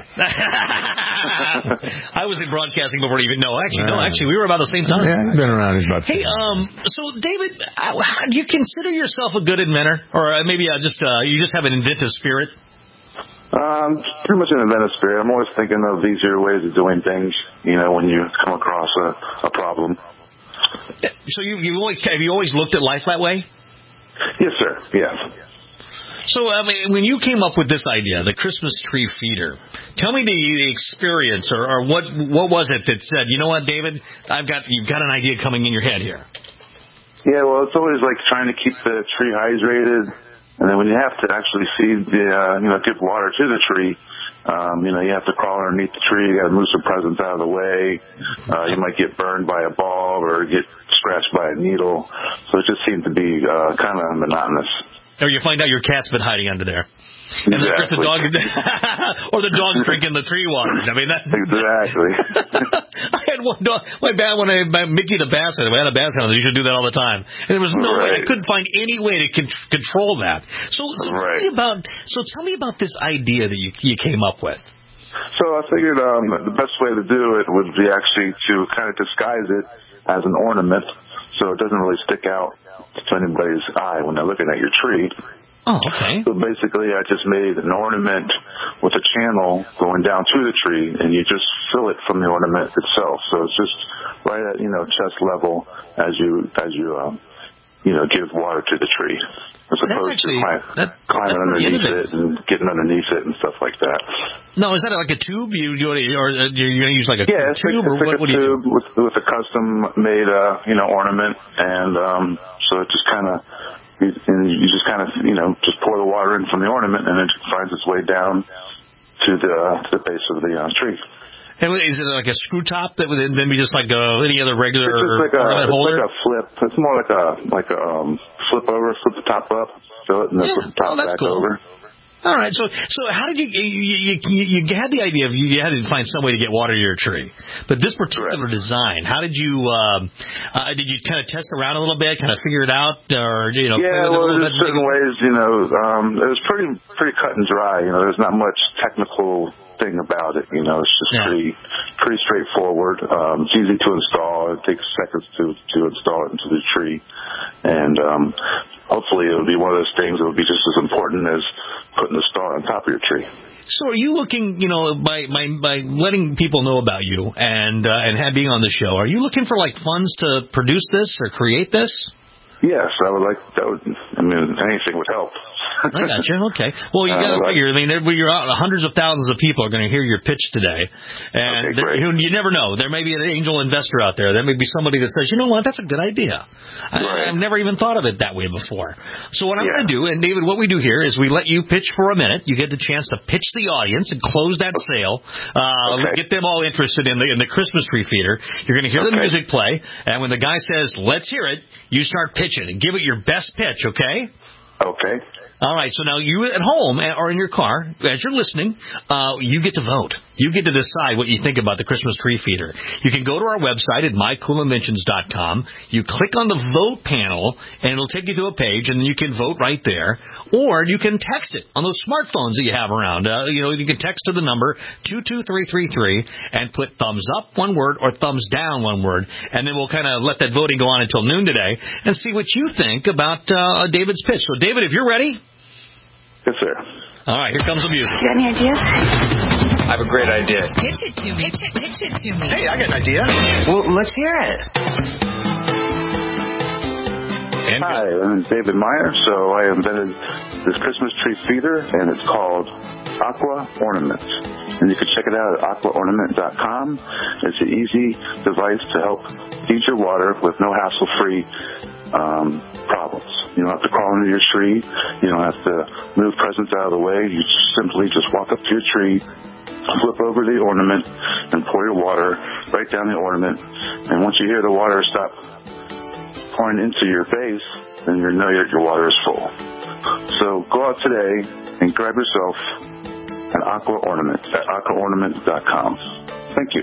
I was in broadcasting before even. No, actually, no. Actually, we were about the same time. Yeah, he's been around. He's about. Hey, um, so David, uh, do you consider yourself a good inventor, or uh, maybe uh, just uh, you just have an inventive spirit? Um, pretty much an inventive spirit. I'm always thinking of easier ways of doing things. You know, when you come across a, a problem. So you you always, have you always looked at life that way? Yes, sir. Yes. So I mean, when you came up with this idea, the Christmas tree feeder, tell me the, the experience, or, or what what was it that said, you know what, David, I've got you've got an idea coming in your head here. Yeah, well, it's always like trying to keep the tree hydrated, and then when you have to actually feed the uh, you know give water to the tree. Um, you know, you have to crawl underneath the tree. You got to move some presents out of the way. Uh, you might get burned by a bulb or get scratched by a needle. So it just seemed to be uh, kind of monotonous. Or you find out your cat's been hiding under there. And exactly. the dog, or the dog's drinking the tree water. I mean, that, exactly. I had one dog, my bad when I, my Mickey the Basset, we had a Basset, you should do that all the time. And there was no right. way, I couldn't find any way to con- control that. So, so right. tell me about, so tell me about this idea that you, you came up with. So I figured um, the best way to do it would be actually to kind of disguise it as an ornament so it doesn't really stick out to anybody's eye when they're looking at your tree. Oh, okay. So basically I just made an ornament with a channel going down to the tree, and you just fill it from the ornament itself. So it's just right at, you know, chest level as you, as you, um, you know, give water to the tree. As opposed actually, to climb, that, climbing underneath it and getting underneath it and stuff like that. No, is that like a tube? You do it, or uh, you're going to use like a yeah, tube, it's or like, what, it's what like do a you tube with, with a custom-made, uh, you know, ornament, and um, so it just kind of, you, you just kind of, you know, just pour the water in from the ornament, and it finds its way down to the, to the base of the uh, tree. And is it like a screw top that would then be just like uh, any other regular it's just like a, ornament it's holder? like a flip. It's more like a like a um, flip over, flip the top up, fill it, and then Yeah. flip the top Oh, that's back cool. over. All right, so so how did you you, you you you had the idea of you had to find some way to get water to your tree, but this particular Correct. design, how did you um, uh, did you kind of test around a little bit, kind of figure it out, or you know? play Yeah, with it a well, little there's bit, certain ways, you know, um, it was pretty pretty cut and dry. You know, there's not much technical thing about it. You know, it's just Yeah. pretty pretty straightforward. Um, it's easy to install. It takes seconds to to install it into the tree, and um, hopefully it'll be one of those things that will be just as important as putting the star on top of your tree. So are you looking, you know, by by by letting people know about you and uh, and have, being on the show, are you looking for like funds to produce this or create this? Yes, I would like that. Would I mean anything would help. I got you. Okay. Well, you Uh, got to like- figure. I mean, there, you're out, hundreds of thousands of people are going to hear your pitch today, and Okay, there- great. you, you never know. There may be an angel investor out there. There may be somebody that says, you know what, that's a good idea. I, Right. I've never even thought of it that way before. So what I'm Yeah. going to do, and David, what we do here is we let you pitch for a minute. You get the chance to pitch the audience and close that sale. Uh, Okay. Get them all interested in the in the Christmas tree feeder. You're going to hear the Okay. music play, and when the guy says, "Let's hear it," you start pitching and give it your best pitch. Okay. Okay. All right, so now you at home or in your car, as you're listening, uh, you get to vote. You get to decide what you think about the Christmas tree feeder. You can go to our website at my cool inventions dot com. You click on the vote panel, and it'll take you to a page, and you can vote right there. Or you can text it on those smartphones that you have around. Uh, you know, you can text to the number two two three three three and put thumbs up, one word, or thumbs down, one word. And then we'll kind of let that voting go on until noon today and see what you think about uh, David's pitch. So, David, if you're ready. Yes, sir. All right, here comes the music. You got any ideas? I have a great idea. Pitch it to me. Pitch it, pitch it to me. Hey, I got an idea. Well, let's hear it. Hi, I'm David Meyer. So I invented this Christmas tree feeder, and it's called Aqua Ornament. And you can check it out at aqua ornament dot com. It's an easy device to help feed your water with no hassle-free um, problems. You don't have to crawl into your tree. You don't have to move presents out of the way. You simply just walk up to your tree, flip over the ornament, and pour your water right down the ornament. And once you hear the water stop pouring into your face, then you know your, your water is full. So go out today and grab yourself an aqua ornament at aqua ornament dot com. Thank you.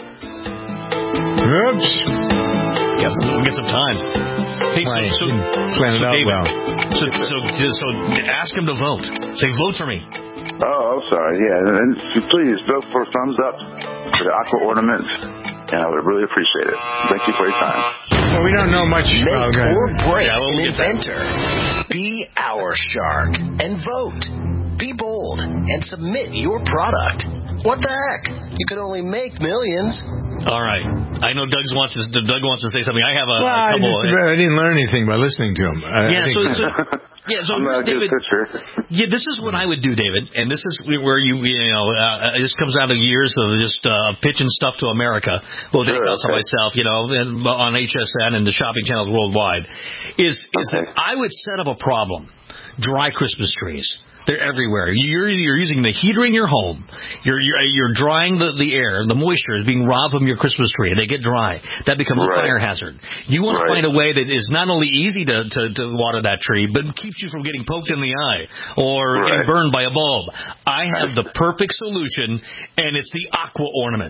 Oops. Yes, we'll get some time. Hey, so, Plan- so, plan it so out David, well. So, so, just, so ask him to vote. Say, vote for me. Oh, I'm sorry. Yeah, and please vote for thumbs up for the aqua ornament, and I would really appreciate it. Thank you for your time. Well, we don't know much Make about that. or break Yeah, we'll an get that. inventor. Be our shark and vote. Be bold and submit your product. What the heck? You can only make millions. All right. I know Doug wants to. Doug wants to say something. I have a, Well, a I, couple. just, of, I didn't learn anything by listening to him. I, I yeah. think- So, so yeah. So I'm not a good David. pitcher. Yeah, this is what I would do, David, and this is where you, you know, uh, this comes out of years of just uh, pitching stuff to America, both Sure, also okay. myself, you know, and on H S N and the shopping channels worldwide. Is is Okay. that I would set up a problem: dry Christmas trees. They're everywhere. You're you're using the heater in your home. You're you're, you're drying the, the air. The moisture is being robbed from your Christmas tree. They get dry. That becomes a Right. fire hazard. You want to Right. find a way that is not only easy to, to, to water that tree, but keeps you from getting poked in the eye or getting Right. burned by a bulb. I have the perfect solution, and it's the aqua ornament.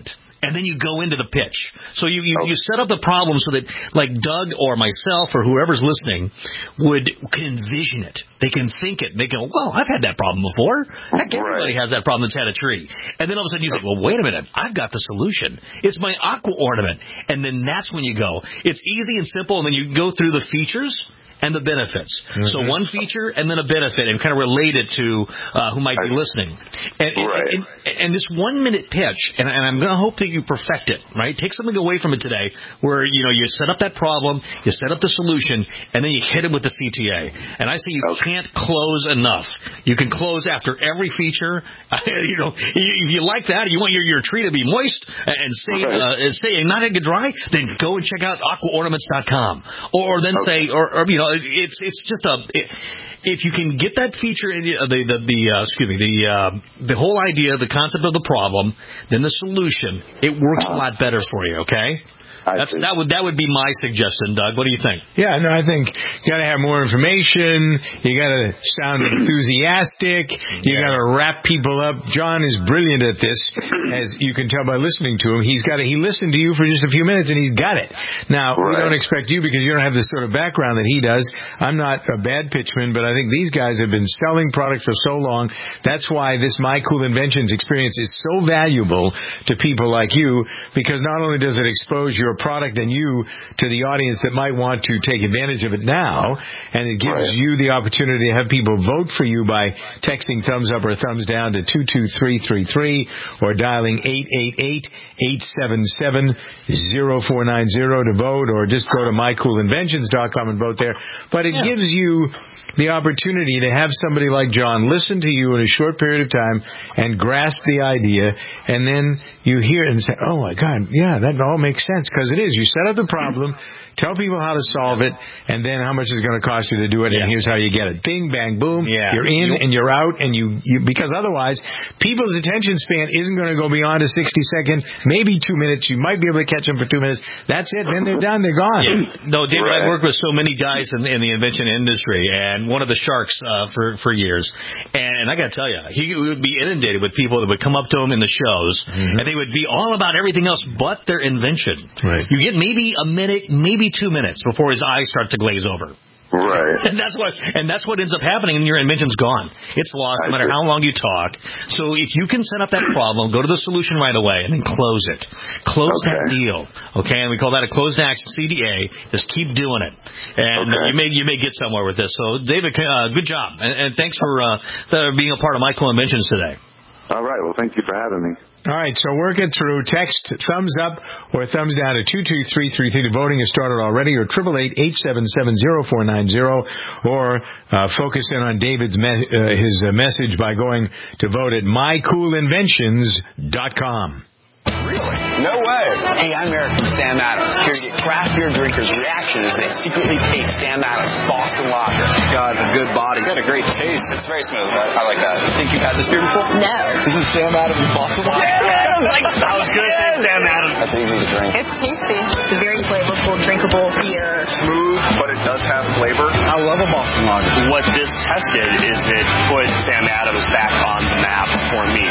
and then you go into the pitch. So you, you, you set up the problem so that, like Doug or myself or whoever's listening would can envision it. They can think it. They go, well, I've had that problem before. Heck, everybody has that problem that's had a tree. And then all of a sudden you say, well, wait a minute. I've got the solution. It's my aqua ornament. And then that's when you go. It's easy and simple, and then you go through the features and the benefits. Mm-hmm. So one feature and then a benefit, and kind of relate it to uh, who might be listening. And, right. and, and, and this one-minute pitch, and, and I'm going to hope that you perfect it, right? Take something away from it today where, you know, you set up that problem, you set up the solution, and then you hit it with the C T A. And I say you okay. can't close enough. You can close after every feature. you know, if you like that, you want your, your tree to be moist and stay, okay. uh, stay not get dry, then go and check out aqua ornaments dot com. Or then okay. say, or, or, you know, It's it's just a it, if you can get that feature, the the the, the uh, excuse me the uh, the whole idea, the concept of the problem, then the solution, it works a lot better for you. Okay. That's, that would that would be my suggestion, Doug. What do you think? Yeah, no, I think you got to have more information. You got to sound enthusiastic. You got to wrap people up. John is brilliant at this, as you can tell by listening to him. He's got it. He listened to you for just a few minutes, and he's got it. Now, right. we don't expect you because you don't have the sort of background that he does. I'm not a bad pitchman, but I think these guys have been selling products for so long. That's why this My Cool Inventions experience is so valuable to people like you, because not only does it expose your product and you to the audience that might want to take advantage of it now, and it gives right. you the opportunity to have people vote for you by texting thumbs up or thumbs down to two two three three three or dialing eight eight eight, eight seven seven, zero four nine zero to vote, or just go to my cool inventions dot com and vote there. But it yeah. gives you the opportunity to have somebody like John listen to you in a short period of time and grasp the idea, and then you hear it and say, oh, my God, yeah, that all makes sense, because it is. You set up the problem, tell people how to solve it, and then how much it's going to cost you to do it, yeah. and here's how you get it. Bing, bang, boom, yeah. you're in and you're out, and you, you because otherwise, people's attention span isn't going to go beyond a sixty second, maybe two minutes. You might be able to catch them for two minutes. That's it. Then they're done. They're gone. Yeah. No, David, right. I work with so many guys in, in the invention industry, and one of the sharks uh, for for years. And, and I got to tell you, he would be inundated with people that would come up to him in the shows, mm-hmm. and they would be all about everything else but their invention. Right. You get maybe a minute, maybe two minutes before his eyes start to glaze over. Right. And that's what and that's what ends up happening, and your invention's gone. It's lost no matter how long you talk. So if you can set up that problem, go to the solution right away, and then close it. Close okay. that deal. Okay, and we call that a closed action C D A. Just keep doing it. And okay. you may you may get somewhere with this. So David, uh, good job. And, and thanks for uh, being a part of My Cool Inventions today. All right. Well, thank you for having me. All right. So work it through. Text thumbs up or thumbs down to two two three three three. The voting has started already, or triple eight eight seven seven zero four nine zero, or uh, focus in on David's me- uh, his uh, message by going to vote at my cool inventions dot com. Really? No way. Hey, I'm Eric from Sam Adams, here to get craft beer drinkers' reaction as they secretly taste Sam Adams Boston Lager. It's got a good body. It's got a great taste. It's very smooth. I, I like that. You think you've had this beer before? No. This is Sam Adams Boston Lager. Yeah, like that was good. Yeah. Sam Adams. That's easy to drink. It's tasty. It's a very flavorful, drinkable beer. Smooth, but it does have flavor. I love a Boston Lager. What this test did is it put Sam Adams back on the map for me.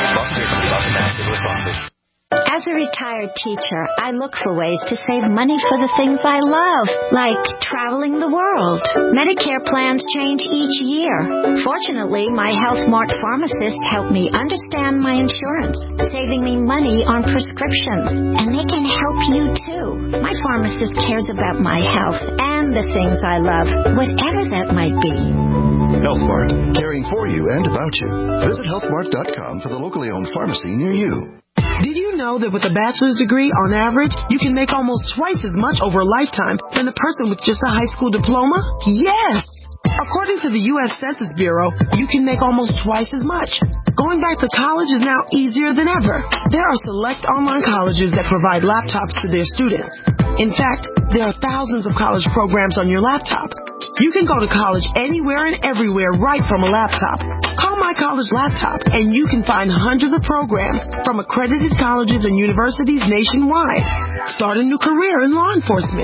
As a retired teacher, I look for ways to save money for the things I love, like traveling the world. Medicare plans change each year. Fortunately, my HealthMart pharmacist helped me understand my insurance, saving me money on prescriptions. And they can help you, too. My pharmacist cares about my health and the things I love, whatever that might be. HealthMart, caring for you and about you. Visit health mart dot com for the locally owned pharmacy near you. Did you know that with a bachelor's degree, on average, you can make almost twice as much over a lifetime than a person with just a high school diploma? Yes! According to the U S Census Bureau, you can make almost twice as much. Going back to college is now easier than ever. There are select online colleges that provide laptops to their students. In fact, there are thousands of college programs on your laptop. You can go to college anywhere and everywhere right from a laptop. Call My College Laptop, and you can find hundreds of programs from accredited colleges and universities nationwide. Start a new career in law enforcement, business,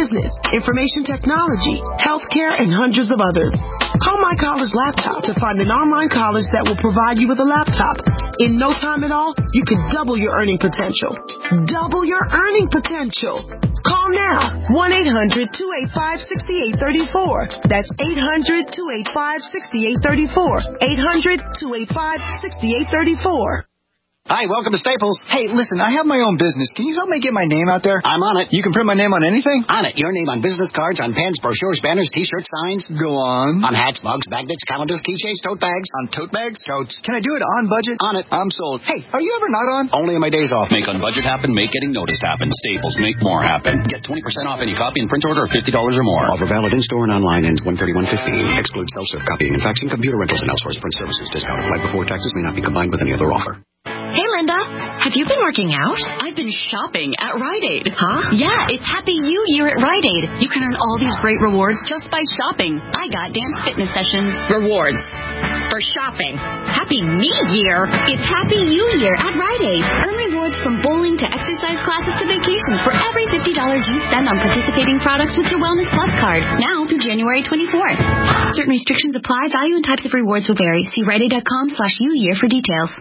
business, information technology, healthcare, and hundreds of others. Call My College Laptop to find an online college that will provide you with a laptop. In no time at all, you could double your earning potential. Double your earning potential. Call now, one eight hundred two eight five six eight three four. That's eight hundred two eight five six eight three four. eight hundred two eight five six eight three four. Hi, welcome to Staples. Hey, listen, I have my own business. Can you help me get my name out there? I'm on it. You can print my name on anything? On it. Your name on business cards, on pens, brochures, banners, T-shirts, signs. Go on. On hats, mugs, magnets, calendars, keychains, tote bags. On tote bags? Totes. Can I do it on budget? On it. I'm sold. Hey, are you ever not on? Only on my days off. Make on budget happen, make getting noticed happen. Staples, make more happen. Get twenty percent off any copy and print order of fifty dollars or more. Offer valid in-store and online ends one thirty-one fifteen. Excludes self-serve copying and faxing, computer rentals, and outsourced print services. Discount applied before taxes may not be combined with any other offer. Hey, Linda. Have you been working out? I've been shopping at Rite Aid. Huh? Yeah, it's Happy You Year at Rite Aid. You can earn all these great rewards just by shopping. I got dance fitness sessions. Rewards. For shopping. Happy Me Year. It's Happy You Year at Rite Aid. Earn rewards from bowling to exercise classes to vacations for every fifty dollars you spend on participating products with your Wellness Plus card. Now through January twenty-fourth. Certain restrictions apply. Value and types of rewards will vary. See riteaid.com slash U Year for details.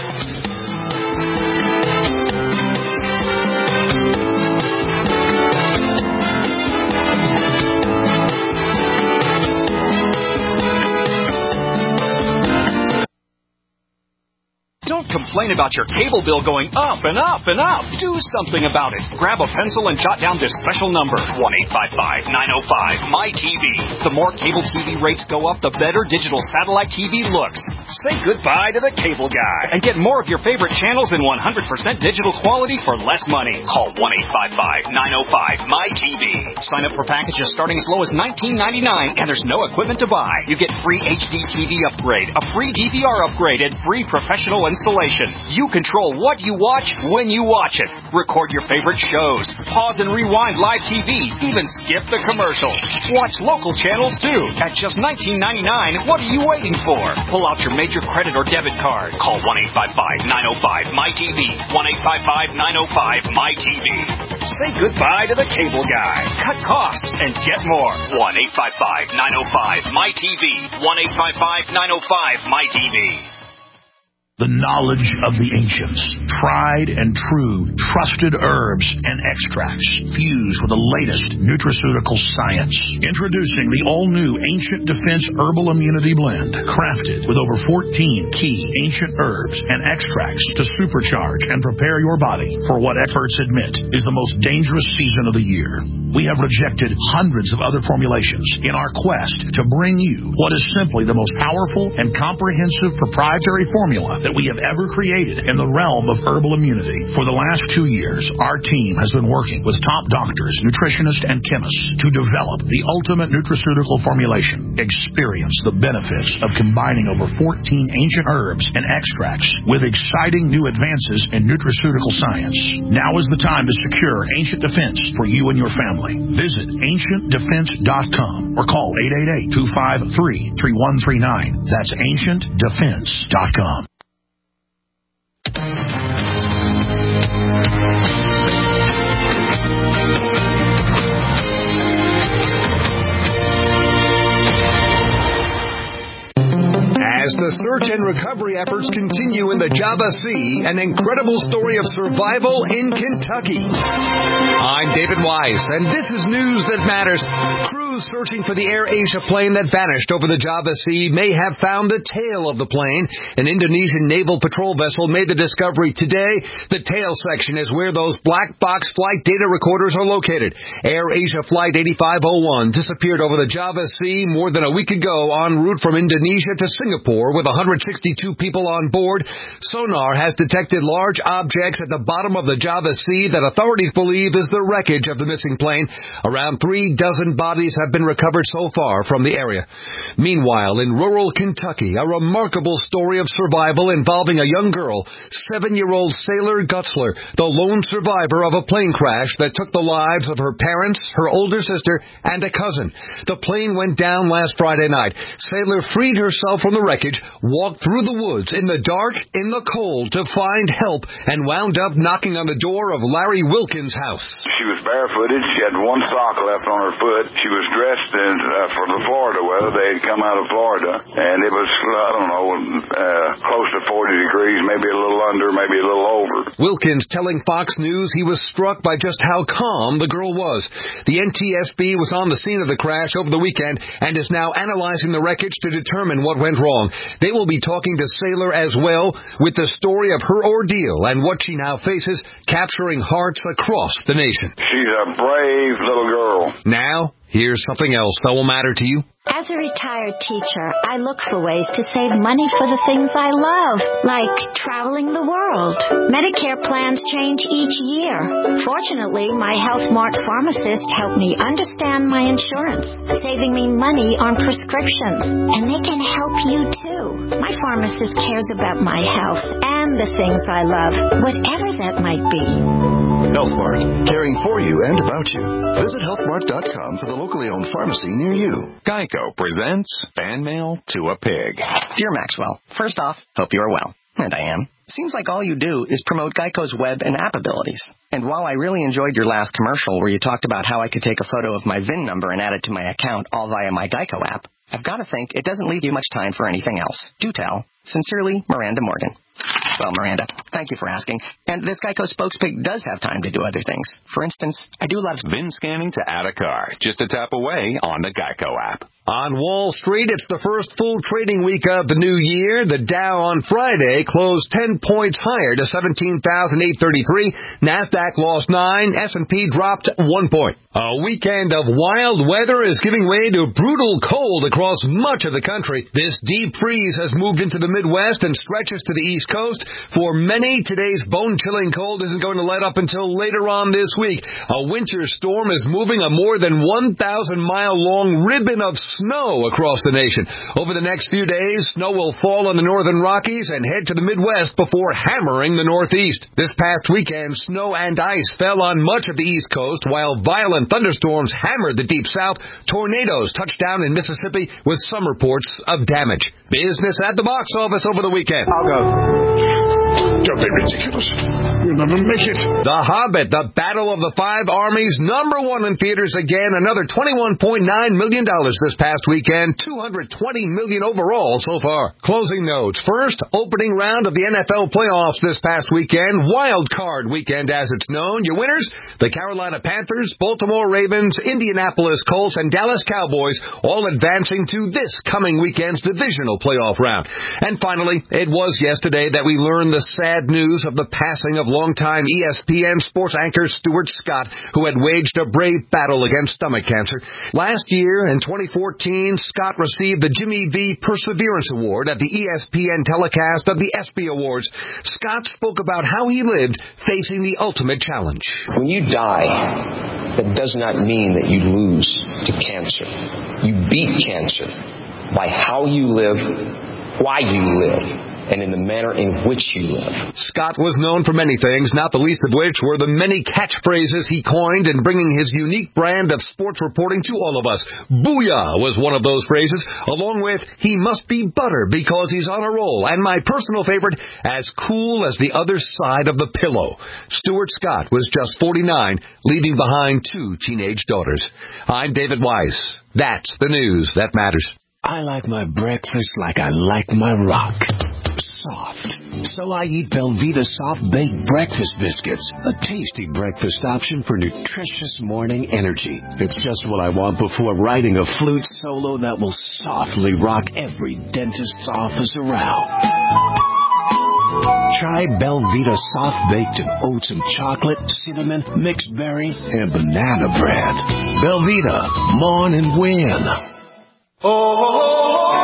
Don't complain about your cable bill going up and up and up. Do something about it. Grab a pencil and jot down this special number, one eight five five nine oh five M Y T V. The more cable T V rates go up, the better digital satellite T V looks. Say goodbye to the cable guy and get more of your favorite channels in one hundred percent digital quality for less money. Call one eight five five nine oh five M Y T V. Sign up for packages starting as low as nineteen ninety-nine, and there's no equipment to buy. You get free H D T V upgrade, a free D V R upgrade, and free professional installation. You control what you watch when you watch it. Record your favorite shows. Pause and rewind live T V. Even skip the commercials. Watch local channels too. At just nineteen ninety-nine, what are you waiting for? Pull out your major credit or debit card. Call one eight five five nine oh five M Y T V. one eight five five nine oh five M Y T V. Say goodbye to the cable guy. Cut costs and get more. one eight five five nine oh five M Y T V. one eight five five nine oh five M Y T V. The knowledge of the ancients, tried and true, trusted herbs and extracts fused with the latest nutraceutical science. Introducing the all-new Ancient Defense Herbal Immunity Blend, crafted with over fourteen key ancient herbs and extracts to supercharge and prepare your body for what experts admit is the most dangerous season of the year. We have rejected hundreds of other formulations in our quest to bring you what is simply the most powerful and comprehensive proprietary formula that we have ever created in the realm of herbal immunity. For the last two years, our team has been working with top doctors, nutritionists, and chemists to develop the ultimate nutraceutical formulation. Experience the benefits of combining over fourteen ancient herbs and extracts with exciting new advances in nutraceutical science. Now is the time to secure Ancient Defense for you and your family. Visit ancient defense dot com or call eight eight eight, two five three, three one three nine. That's ancient defense dot com. As the search and recovery efforts continue in the Java Sea, an incredible story of survival in Kentucky. I'm David Wise, and this is news that matters. Crews searching for the AirAsia plane that vanished over the Java Sea may have found the tail of the plane. An Indonesian naval patrol vessel made the discovery today. The tail section is where those black box flight data recorders are located. AirAsia Flight eighty-five oh one disappeared over the Java Sea more than a week ago en route from Indonesia to Singapore with one hundred sixty-two people on board. Sonar has detected large objects at the bottom of the Java Sea that authorities believe is the wreckage of the missing plane. Around three dozen bodies have been recovered so far from the area. Meanwhile, in rural Kentucky, a remarkable story of survival involving a young girl, seven-year-old Sailor Gutzler, the lone survivor of a plane crash that took the lives of her parents, her older sister, and a cousin. The plane went down last Friday night. Sailor freed herself from the wreckage, walked through the woods in the dark, in the cold, to find help, and wound up knocking on the door of Larry Wilkins' house. She was barefooted. She had one sock left on her foot. She was dressed in, uh, for the Florida weather. They had come out of Florida, and it was, I don't know, uh, close to forty degrees, maybe a little under, maybe a little over. Wilkins telling Fox News he was struck by just how calm the girl was. The N T S B was on the scene of the crash over the weekend and is now analyzing the wreckage to determine what went wrong. They will be talking to Sailor as well, with the story of her ordeal and what she now faces, capturing hearts across the nation. She's a brave little girl. Now, here's something else that will matter to you. As a retired teacher, I look for ways to save money for the things I love, like traveling the world. Medicare plans change each year. Fortunately, my HealthMart pharmacist helped me understand my insurance, saving me money on prescriptions. And they can help you too. My pharmacist cares about my health and the things I love, whatever that might be. HealthMart, caring for you and about you. Visit health mart dot com for the locally owned pharmacy near you. Geico presents Fan Mail to a Pig. Dear Maxwell, first off, hope you are well. And I am. Seems like all you do is promote Geico's web and app abilities. And while I really enjoyed your last commercial where you talked about how I could take a photo of my V I N number and add it to my account all via my Geico app, I've got to think it doesn't leave you much time for anything else. Do tell. Sincerely, Miranda Morgan. Well, Miranda, thank you for asking. And this Geico spokespig does have time to do other things. For instance, I do love V I N scanning to add a car. Just a tap away on the Geico app. On Wall Street, it's the first full trading week of the new year. The Dow on Friday closed ten points higher to seventeen thousand eight hundred thirty-three. NASDAQ lost nine. S and P dropped one point. A weekend of wild weather is giving way to brutal cold across much of the country. This deep freeze has moved into the Midwest and stretches to the East Coast. For many, today's bone-chilling cold isn't going to let up until later on this week. A winter storm is moving a more than one thousand mile long ribbon of snow across the nation. Over the next few days, snow will fall on the northern Rockies and head to the Midwest before hammering the Northeast. This past weekend, snow and ice fell on much of the East Coast, while violent thunderstorms hammered the Deep South. Tornadoes touched down in Mississippi with some reports of damage. Business at the box office over the weekend. I'll go. Don't be ridiculous. You'll never make it. The Hobbit, the Battle of the Five Armies, number one in theaters again. Another twenty-one point nine million dollars this past weekend. two hundred twenty million dollars overall so far. Closing notes. First, opening round of the N F L playoffs this past weekend. Wild card weekend as it's known. Your winners, the Carolina Panthers, Baltimore Ravens, Indianapolis Colts, and Dallas Cowboys, all advancing to this coming weekend's divisional playoff round. And finally, it was yesterday that we learned the sad news of the passing of longtime E S P N sports anchor Stuart Scott, who had waged a brave battle against stomach cancer. Last year, in twenty fourteen, Scott received the Jimmy V Perseverance Award at the E S P N telecast of the ESPY Awards. Scott spoke about how he lived facing the ultimate challenge. When you die, that does not mean that you lose to cancer. You beat cancer by how you live, why you live, and in the manner in which you live. Scott was known for many things, not the least of which were the many catchphrases he coined in bringing his unique brand of sports reporting to all of us. Booyah was one of those phrases, along with he must be butter because he's on a roll, and my personal favorite, as cool as the other side of the pillow. Stuart Scott was just forty-nine, leaving behind two teenage daughters. I'm David Wise. That's the news that matters. I like my breakfast like I like my rock. Soft. So I eat Belvita Soft Baked Breakfast Biscuits, a tasty breakfast option for nutritious morning energy. It's just what I want before writing a flute solo that will softly rock every dentist's office around. Try Belvita Soft Baked in oats and chocolate, cinnamon, mixed berry, and banana bread. Belvita, mourn and win. Oh, oh, oh, oh.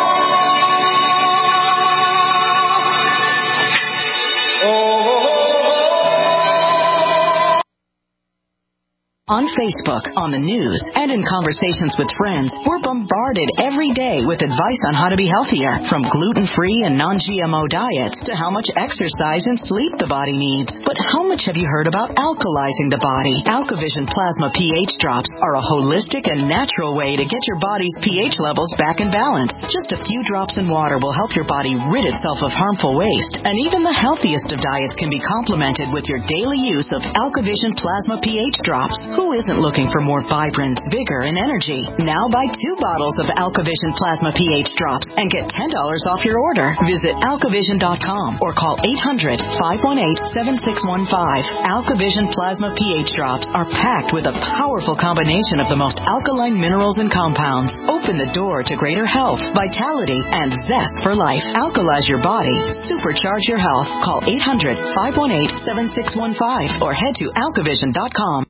On Facebook, on the news, and in conversations with friends, we're bombarded every day with advice on how to be healthier, from gluten-free and non-G M O diets to how much exercise and sleep the body needs. But how much have you heard about alkalizing the body? AlkaVision Plasma pH drops are a holistic and natural way to get your body's pH levels back in balance. Just a few drops in water will help your body rid itself of harmful waste, and even the healthiest of diets can be complemented with your daily use of AlkaVision Plasma pH drops. Who isn't looking for more vibrance, vigor, and energy? Now buy two bottles of AlkaVision Plasma pH drops and get ten dollars off your order. Visit alkavision dot com or call eight hundred, five one eight, seven six one five. AlkaVision Plasma pH drops are packed with a powerful combination of the most alkaline minerals and compounds. Open the door to greater health, vitality, and zest for life. Alkalize your body. Supercharge your health. Call eight hundred, five one eight, seven six one five or head to alkavision dot com.